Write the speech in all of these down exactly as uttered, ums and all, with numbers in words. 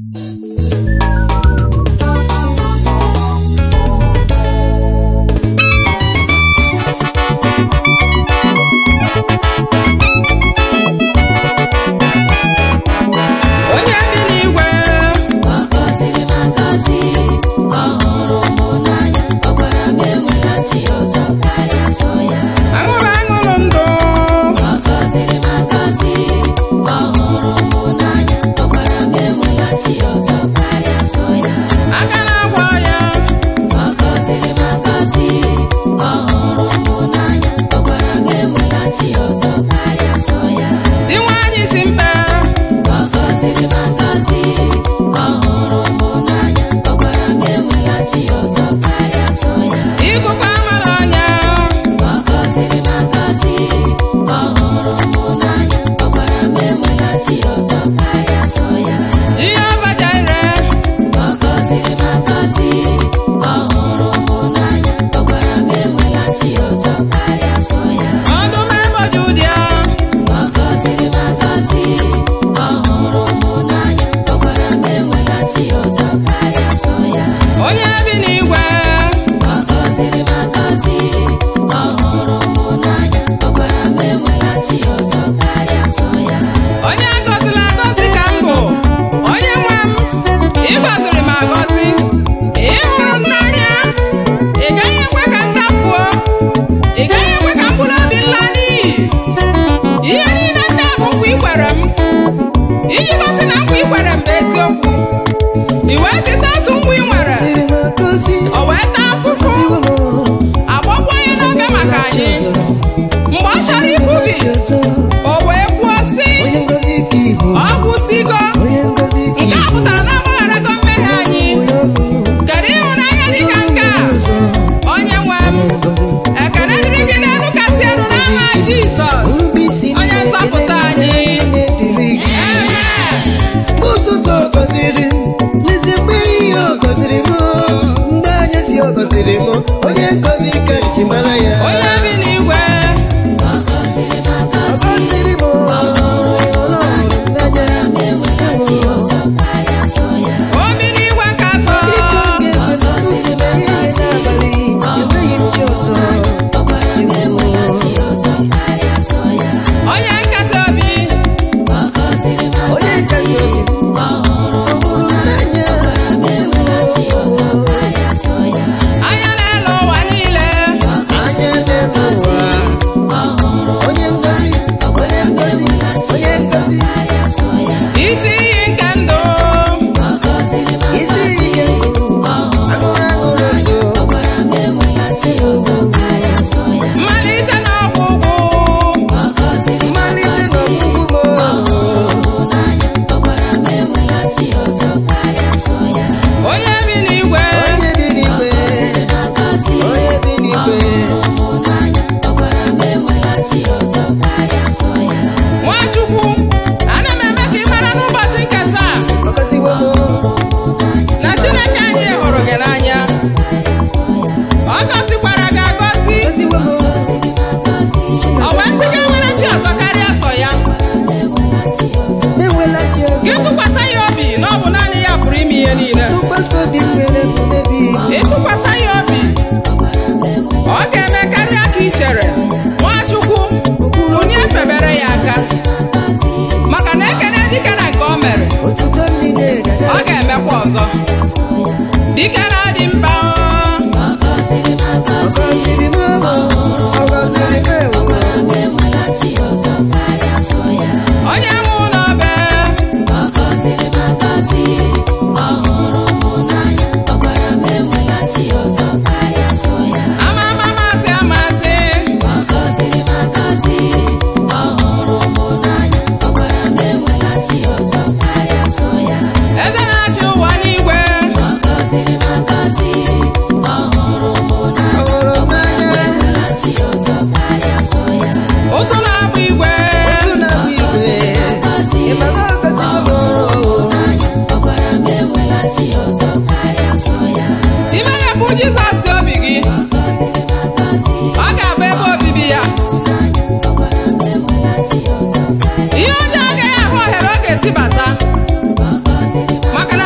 Makana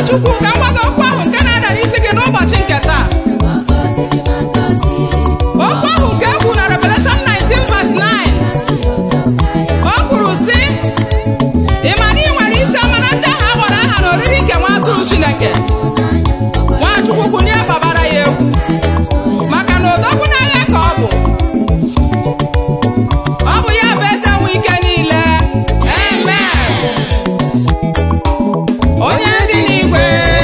Chukwu ka m gwa gị okwu ahụ nke na-ada n'isi gị n'ụbọchị nke taa. Okwu ahụ nke e kwuru na Revelation nineteen verse nine. O kwuru sị, ị ma na ị nwere isi amara ndị ahụ a gbara aha n'oriri nke nwa atụrụ Chineke. Nwachukwu kwunye babara ya egwu maka na odogwu n'agha ka ọ bụ. Ọ bụ ya bụ eze nwe ike niile. Amen. Onye bi n'igwe.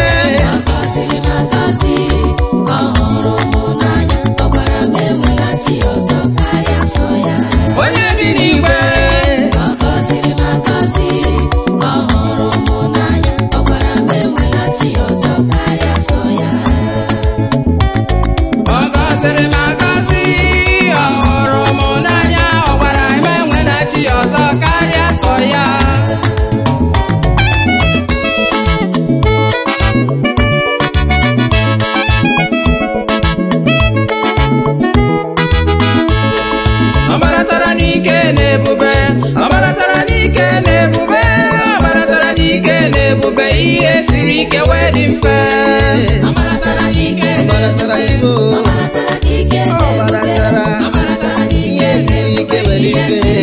Onye bi n'igwe. Ọ gọziri m agọzi, ọ hụrụ m n'anya, ọ gwara m enwela chi ọzọ karịa sọ ya. Ọ gbaratara n'ike na ebube, ọ gbaratara n'ike na ebube, ọ gbaratara n'ike na ebube, ihe siri ike wee dị mfe. Ọ gbaratara n'ike na ebube, ọ gbaratara n'ike na ebube, ọ gbaratara ihe siri ike wee dị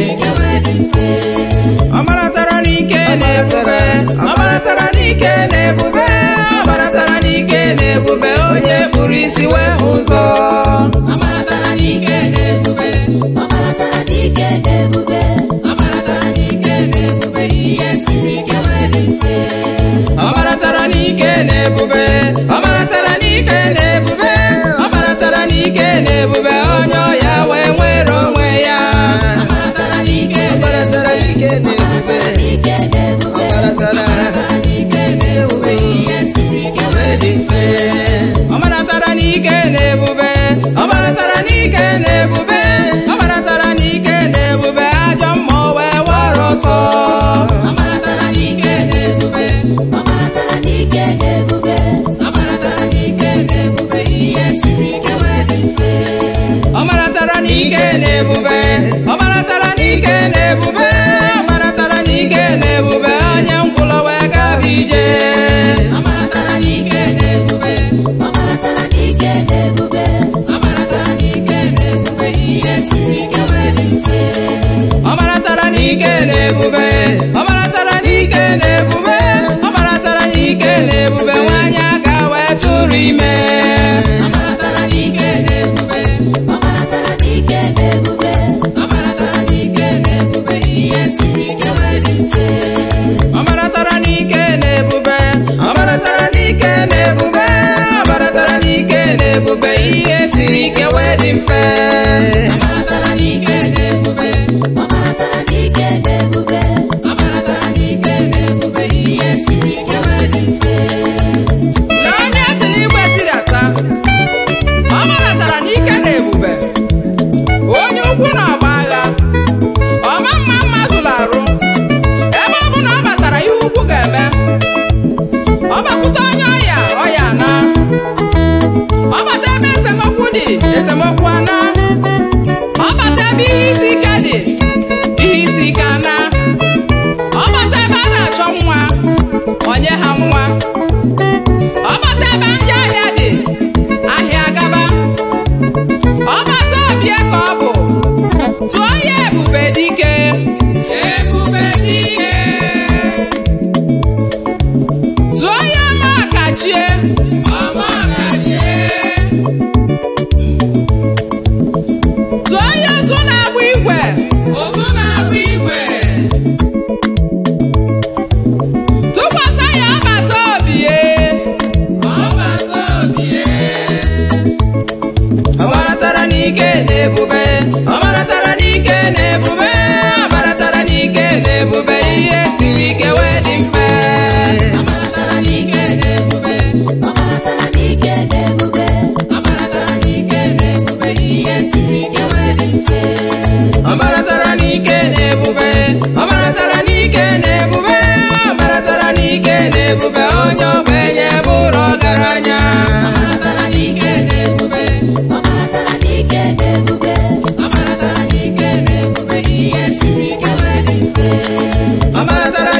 mfe. Ọ gbaratara n'ike na ebube, ọ gbaratara n'ike na ebube, ọ gbaratara n'ike na ebube, onye kpụrụ isi wee hụ ụzọ. Ọ gbaratara n'ike na ebube, ọ gbaratara n'ike na ebube, ọ gbaratara n'ike na ebube, ihe siri ike wee dị mfe. Ọ gbaratara n'ike na ebube, ọ gbaratara n'ike na ebube, ọ gbaratara n'ike na ebube, onye ọya wee nwere onwe ya. Ọ gbaratara n'ike na ebube, ọ gbaratara n'ike na ebube, ọ gbaratara n'ike na ebube, ihe siri ike wee dị mfe. Ọ gbaratara n'ike na ebube, ọ gbaratara n'ike na ebube, ọ gbaratara n'ike na ebube, ajọ mmụọ wee wara ọsọ. Ọ gbaratara n'ike na ebube, ọ gbaratara n'ike na ebube, ọ gbaratara n'ike na ebube, ihe siri ike wee dị mfe. Ọ gbaratara n'ike na ebube, ọ gbaratara n'ike na ebube, ọ gbaratara n'ike na ebube, onye ngwụlọ wee gaba ije. Ọ gbaratara n'ike na ebube, ọ gbaratara n'ike na ebube, ọ gbaratara n'ike na ebube, ihe siri ike wee dị mfe. Ọ gbaratara n'ike na ebube, ọ gbaratara n'ike na ebube, ọ gbaratara n'ike na ebube, nwanyị aka wee tụrụ ime. Ọ gbaratara n'ike na ebube, ọ gbaratara n'ike na ebube, ọ gbaratara n'ike na ebube, ihe siri ike wee dị mfe. Ọ gbaratara n'ike na ebube, ọ gbaratara n'ike na ebube, ọ gbaratara n'ike na ebube, ihe siri ike wee dị mfe. Ọ gbaratara n'ike na ebube, ọ gbaratara n'ike na ebube, ọ gbaratara n'ike na ebube, ihe siri ike wee dị mfe. Na onye si n'igwe tidata, ọ gbaratara n'ike na ebube, onye ukwu na ọgba agha, ọma mma mma zụrụ arụ, ebe ọ bụ na ọ batara ihe ukwu ga-eme. Ọ bakwute onye ọya, ọya na. Ọ bata ebe esemokwu dị, esemokwu ana. Ọ bata ebe ihe isi ike dị, ihe isi ike ana. Ọ bata ebe a na-achọ nwa, onye ha nwa. Ọ bata ebe ndị ahịa dị, ahịa gaba. Ọ bata obie ka ọ bụ, tụọ ya ebube dike, ebube dike. Tụọ ya ma akachie, ọma akachie. Tụọ ya otu na-agba igwe, otu na-agba igwe. Tụkwasị ya ọbata obie, ọbata obie. Ọ gbaratara n'ike na ebube, ọ gbaratara n'ike na ebube, ọ gbaratara n'ike na ebube, ihe siri ike wee dị mfe. Ọ gbaratara n'ike na ebube, ọ gbaratara n'ike na ebube, ọ gbaratara n'ike na ebube, ihe siri ike wee dị mfe. Ọ gbaratara n'ike na ebube, ọ gbaratara n'ike na ebube, ọ gbaratara n'ike na ebube, onye ogbenye bụrụ ọgaranya. Ọ gbaratara n'ike na ebube, ọ gbaratara n'ike na ebube, ọ gbaratara n'ike na ebube, ihe siri ike wee dị mfe. Ọ gbaratara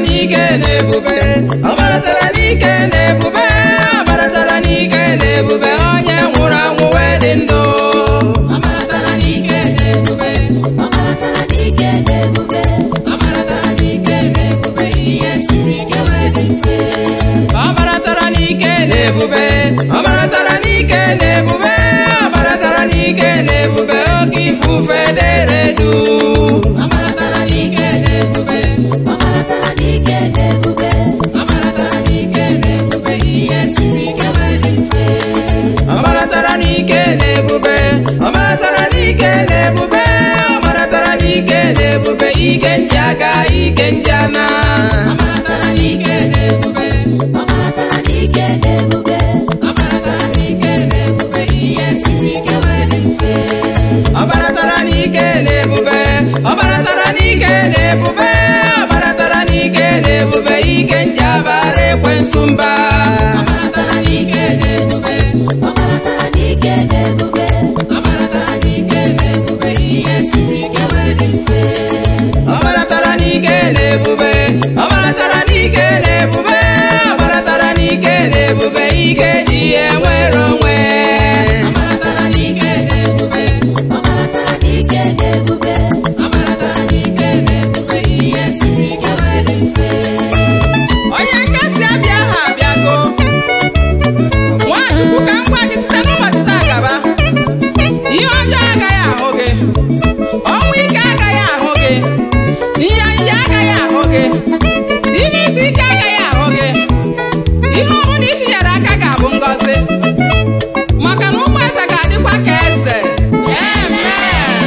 n'ike na-ebube, ọbaratara n'ike na-ebube, ọbaratara n'ike na-ebube, onye nwụrụ anwụ wee dị ndụ. Ọbaratara n'ike na-ebube, ọbaratara n'ike na-ebube, ọbaratara n'ike na-ebube, ihe siri ike wee dị mfe. Ọbaratara n'ike na-ebube, ọbaratara n'ike na-ebube, ọbaratara n'ike na-ebube, oke ifufe dere duu. Ọbaratara n'ike na-ebube, ọbaratara n'ike na-ebube, ọbaratara n'ike na-ebube, ihe siri ike wee dị mfe. Ọbaratara n'ike na-ebube, ọbaratara n'ike na-ebube, ọbaratara n'ike na-ebube, ike nji aka, ike nji ana. Ọbaratara n'ike na-ebube, ọbaratara n'ike na-ebube, ọbaratara n'ike na-ebube, ihe siri ike wee dị mfe. Ọbaratara n'ike na-ebube, ọbaratara n'ike na-ebube, ọbaratara n'ike na-ebube, ike nji abara ekwensu mba. Ọbaratara n'ike na-ebube, ọbaratara n'ike na-ebube, ọbaratara n'ike na-ebube, ihe siri ike wee dị mfe. Ọbaratara n'ike na-ebube, ọbaratara n'ike na-ebube, ọbaratara n'ike na-ebube, ike ji enwere onwe. Ọbaratara n'ike na-ebube, ọbaratara n'ike na-ebube, ọbaratara n'ike na-ebube, ihe siri ike wee dị mfe. Onye nkasi abịa ha abịago. Nwachukwu ka m gwa gị site n'ụbọchị taa gaba, ihe ọjọọ agaghị ahụ gị, ọnwụ ike agaghị ahụ gị, ihe ihe agaghị ahụ gị, ime isi ike agaghị ahụ gị, ihe ọbụla itinyere aka ga-abụ ngọzi, maka na ụmụ eze ga-adịkwa ka eze. Amen.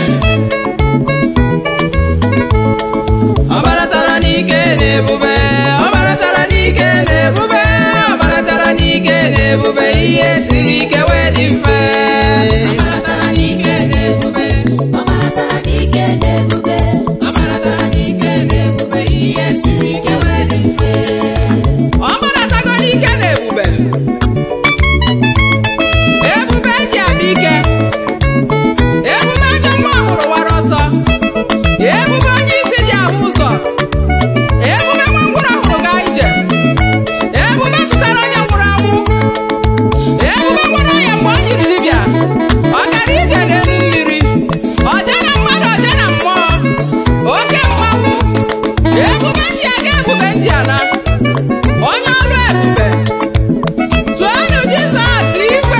Ọbaratara n'ike na-ebube, ọbaratara n'ike na-ebube, ọbaratara n'ike na-ebube, ihe siri ike wee dị mfe. Ọbaratara n'ike na-ebube, ọbaratara n'ike na-ebube, ọbaratara n'ike na-ebube, ihe siri ike wee dị mfe. Ọbaratago n'ike na-ebube, ebube ji adị ike, ebube ajọ mmụọ hụrụ wara ọsọ, ebube onye isi ji ahụ ụzọ, ebube nwa ngwụrụ hụrụ gaa ije, ebube tụtara onye nwụrụ anwụ, ebube gwara ya mgbe o jiri dibịa, ọ gara ije n'elu mmiri, ọja na mmadụ, ọja na mmụọ, oke mmanwụ, ebube ndị aga, ebube ndị ala, onye ọrụ ebube, tụọnụ Jizọs ife.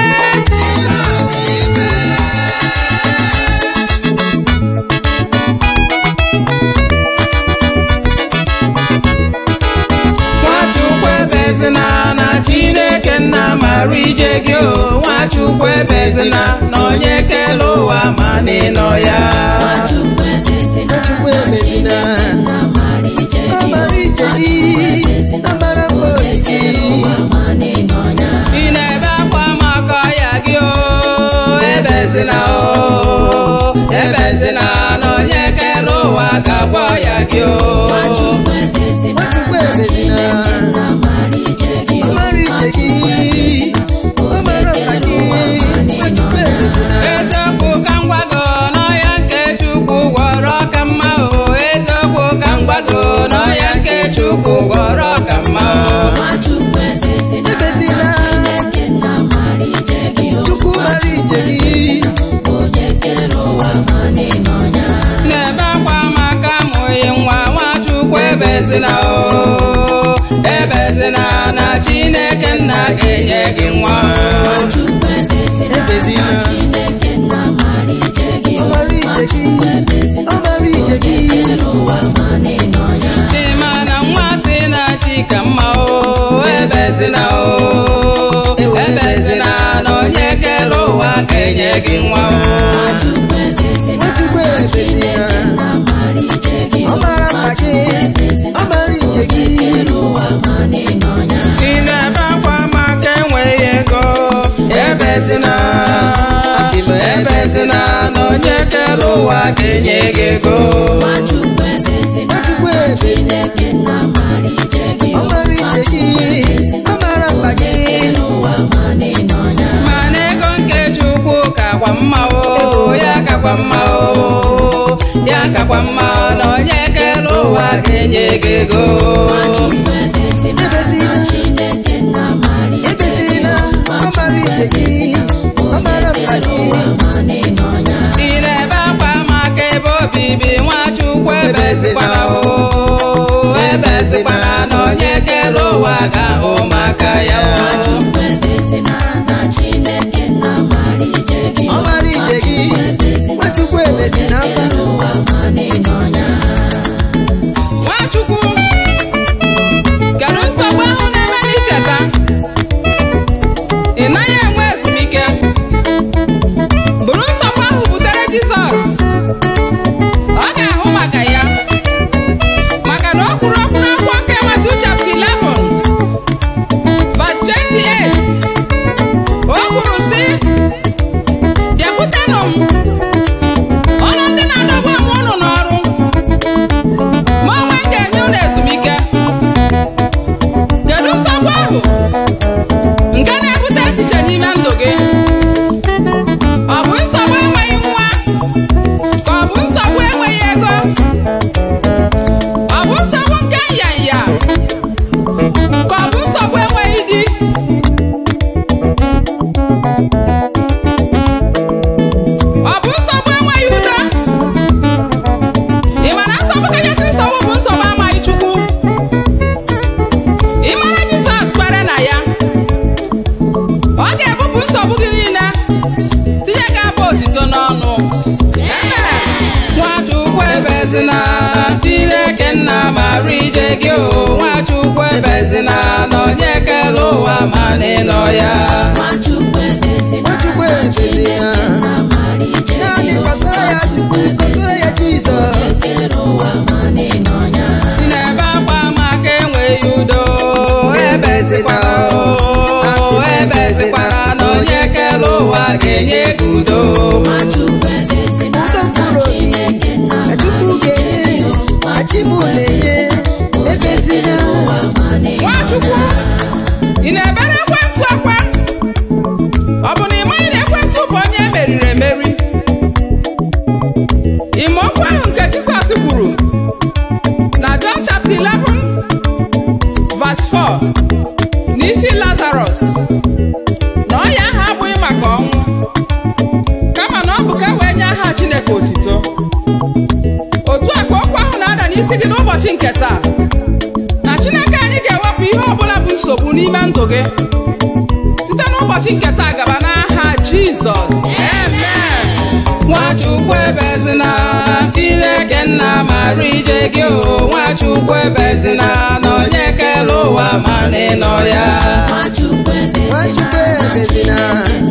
Nwachukwu ebezina na Chineke nna mara ije gị o. Nwachukwu ebezina na onye kere ụwa ma n'ịnọ ya. Nwachukwu ebezina na Chineke nna mara ije gị o. Nwachukwu ebezina na onye kere ụwa ma n'ịnọ ya. Ị na-ebe akwa maka ya gị o. Ebezina o, ebezina na onye kere ụwa ga-agwọ ya gị o. Nwachukwu ebezina na Chineke nna mara ije gị o. Nwachukwu ebezina onye kere ụwa ma n'ịnọ ya. Eziokwu ka m gwa gị, n'ọya nke Chukwu gwọrọ ka mma o. Eziokwu ka m gwa gị, n'ọya nke Chukwu gwọrọ ka mma o. Nwachukwu ebezina na Chineke nna mara ije gị o. Nwachukwu ebezina onye kere ụwa ma n'ịnọ ya. Na-ebe akwa maka amụghị nwa, Nwachukwu ebezina o. Ebezina na Chineke nna ga-enye gị nwa. Nwachukwu ebezina na Chineke nna mara ije gị o. Nwachukwu ebezina onye kere ụwa ma n'ịnọ ya. Ịma na nwa si na chi ka mma o. Ebezina o, ebezina na onye kere ụwa ga-enye gị nwa o. Nwachukwu ebezina na Chineke nna mara ije gị o. Nwachukwu ebezina onye kere ụwa ma n'ịnọ ya. Ị na-ebe akwa maka enweghị ego. Ebezina, ebezina na onye kere ụwa ga-enye gị ego. Nwachukwu ebezina na Chineke nna mara ije gị o. Nwachukwu ebezina onye kere ụwa ma n'ịnọ ya. Mana ego nke Chukwu kakwa mma o, ya kakwa mma o, ya kakwa mma na onye kere ụwa ga-enye gị ego. ga-ahụ maka ya. Ọmara ije gị, Nwachukwu ebezina akwa. Nwachukwu, kedu nsogbu ahụ na-eme n'icheta? Ị naghị enwe ezumike. Bụrụ nsogbu ahụ butere Jizọs. Ọ ga-ahụ maka ya. Maka na o kwuru okwu n'akwụkwọ nke Matiu chapter eleven verse twenty-eight. O kwuru sị, bịakwutenụ m, ọnụ ndị na-adọgbu onwe unu n'ọrụ, ma onwe m ga-enye unu ezumike. Kedu nsogbu ahụ nke na-ebute echiche n'ime ndụ gị? Ọ bụ nsogbu enweghị nwa? Ka ọ bụ nsogbu enweghị ego? Ọ bụ nsogbu nke nyanya? Ka ọ bụ nsogbu enweghị di? Ọ bụ nsogbu enweghị udo? Ị mara nsogbu kachasị nsogbu bụ nsogbu amaghị Chukwu? Ị mara Jizọs kwere na ya, ọ ga-ebupụ nsogbu gị niile, tinye gị abụ otito n'ọnụ. Nwachukwu ebezina, Chineke nna mara ije gị o. Nwachukwu ebezina, na onye kere ụwa ma n'ịnọ ya. Nwachukwu ebezina, naanị gbasara ya Chukwu, gbasara ya Jizọs. Ị na-ebe akwa maka enweghị udo, ebezikwala o, ebezikwala, na onye kere ụwa ga-enye gị udo. Nwachukwu, ị na-ebere ekwensu akwa? Ọ bụ na ị maghị na ekwensu bụ onye emeriri emeri? Ime okwu ahụ nke Jizọs kwuru na John chapter eleven verse four n'isi Lazarus, na ọya ahụ abụghị maka ọnwụ, kama na ọ bụ ka wee nye aha Chineke otito. Otu a ka okwu ahụ na-ada n'isi gị n'ụbọchị nke taa, na Chineke anyị ga-ewepụ ihe ọbụla bụ nsogbu n'ime ndụ gị site n'ụbọchị nke taa gaba n'aha Jizọs. Amen. Nwachukwu ebezina, Chineke nna mara ije gị o. Nwachukwu ebezina, na onye kere ụwa ma n'ịnọ ya. Nwachukwu ebezina,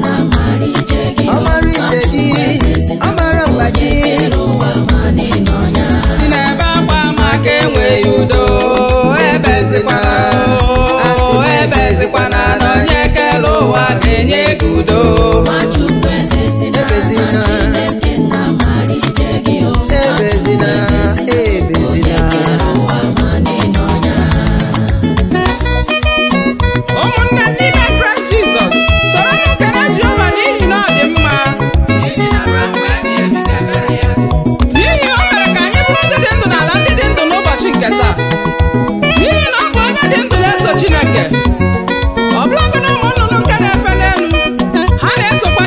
ọ mara ije gị, ọ mara mgba gị. Ị na-ebe akwa maka enweghị udo, ebezikwala o, ebezikwala, na onye kere ụwa ga-enye gị udo. Ebezina, ebezina, ebezina. Ụmụnne n'ime Kraịst Jizọs, soro m kele Jehova n'ihi na ọ dị mma. N'ihi o mere ka anyị bụrụ ndị dị ndụ n'ala ndị dị ndụ n'ụbọchị nke taa. N'ihi na ọ bụ onye dị ndụ na-eso Chineke. Ọ bụladị na ụmụ nnụnụ nke na-efe n'elu, ha na-etokwa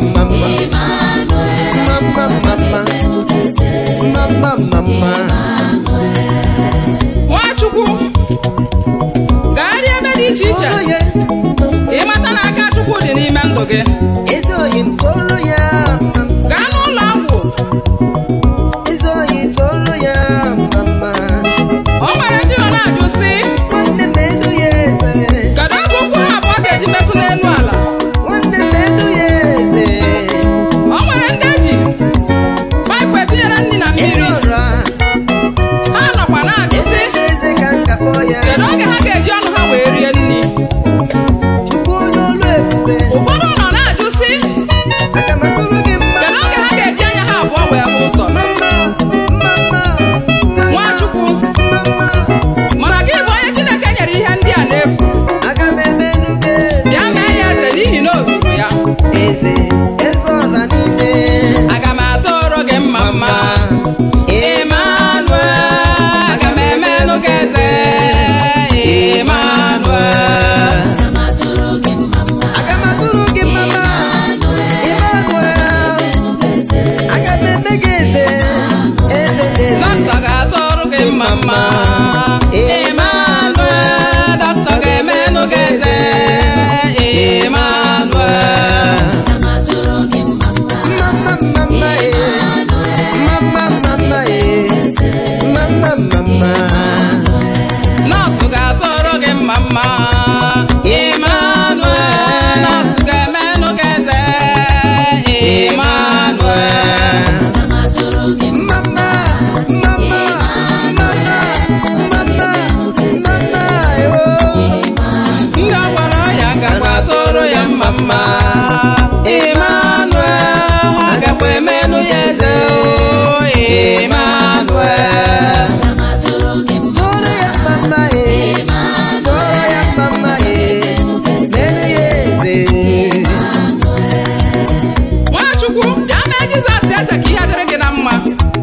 Nwachukwu gagharịa ebe dị iche iche ịmata na aka Chukwu dị n'ime ndụ gị. Gaa n'ụlọ ọgwụ. O nwere ndị nọ na-ajụ sị kedu ebe ụkwụ ha abụọ ga-eji metụ n'elu ala. O nwere ndị eji paịpụ etinyere nri na mmiri. Ha nọkwa na-ajụ sị kedu oge ha ga-eji ọnụ ha wee rie nri. Ụfọdụ nọ na-ajụ sị kedu oge ha ga-eji anya ha abụọ wee hụ ụzọ. Nwachukwu mana gị bụ onye Chineke nyere ihe ndị a n'efu. Bịa mee ya eze n'ihi na o ruru ya. Aga m atụrụ gị mma mma Emmanuel. Aga m emenụ gị eze Emmanuel. Dọkịta ga-atụrụ gị mma mma Emmanuel. Dọkịta ga-emenụ gị eze Emmanuel. Nọọsụ ga-atụrụ gị mma mma Emmanuel. Nọọsụ ga-emenụ gị eze Emmanuel. Ndị ọgbara ọhịa gakwa atụrụ ya mma mma Emmanuel. Ha gakwa emenụ ya eze Emmanuel. Nwachukwu bịa mee Jizọs eze ka ihe dịrị gị na mma.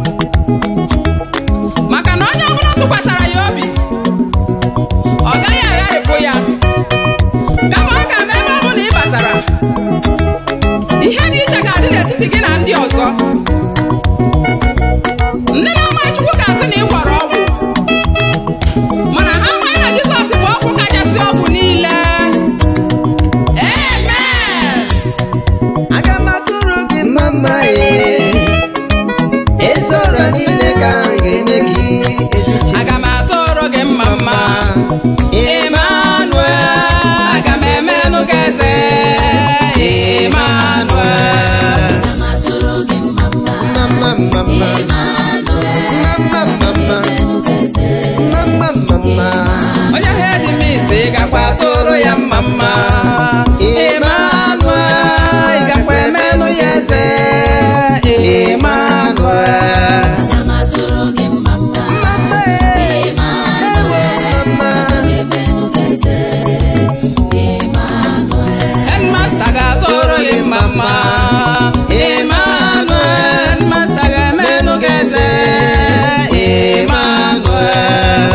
Maka na onye ọbụla tụkwasara ya obi ọ gaghị agharịpụ ya. Kama ọ ga-eme ebe ọ bụla ị batara. Ihe dị iche ga-adị n'etiti gị na ndị ọzọ. Ndị na-ama Chukwu ga-asị na ị gwọrọ ọgwụ, mana ha amaghị na Jizọs bụ ọgwụ kachasị ọgwụ niile. Amen. Aga m atụrụ gị mma ezi ọrịa niile ka m ga-eme gị ezichi. Aga m atụrụ gị mma mma Emmanuel. Aga m emenụ gị eze Emmanuel. Mama mama mama mama mama Onye ahụ dị m isi gakwa atụrụ ya mma mma Emmanuel. Ị gakwa emenụ ya eze Emmanuel. Headmaster ga-atụrụ gị mma mma Emmanuel. Headmaster ga-emenụ gị eze Emmanuel.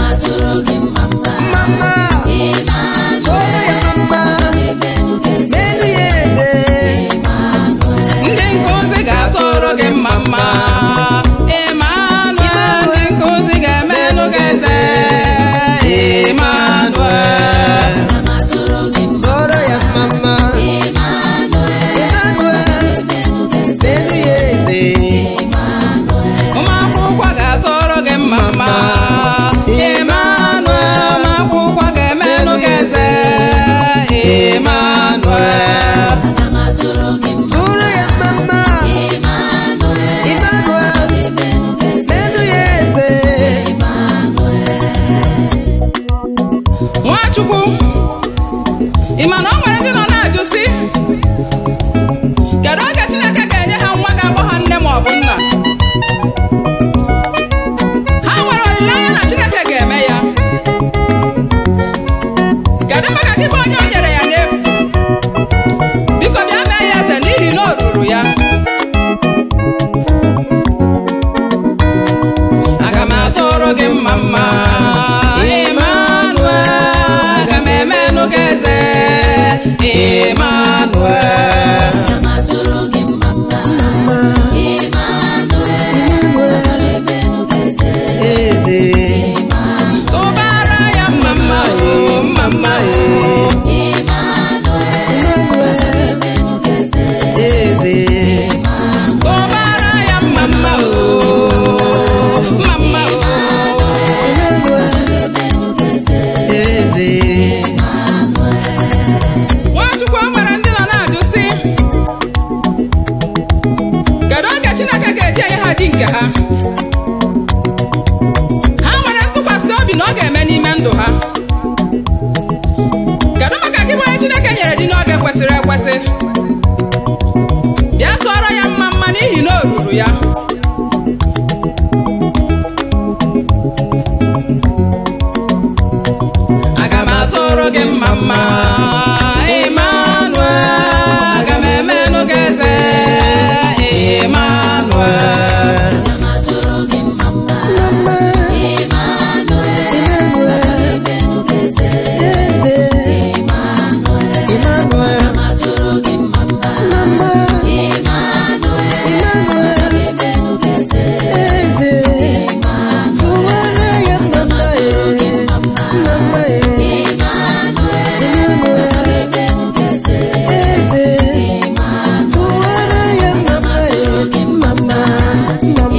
Ndị nkụzi ga-atụrụ gị mma mma Emmanuel. Ndị nkụzi ga-emenụ gị eze Emmanuel. Zoro ya mama Emmanuel menu ya eze. Ụmụ akwụkwọ ga-atụrụ gị mma mma Emmanuel. Ụmụ akwụkwọ ga-emenụ gị eze Emmanuel. Zoro ya mama Emmanuel ya. Aga m atụrụ gị mma mma Emmanuel, aga m emenụ gị eze Emmanuel. Mama,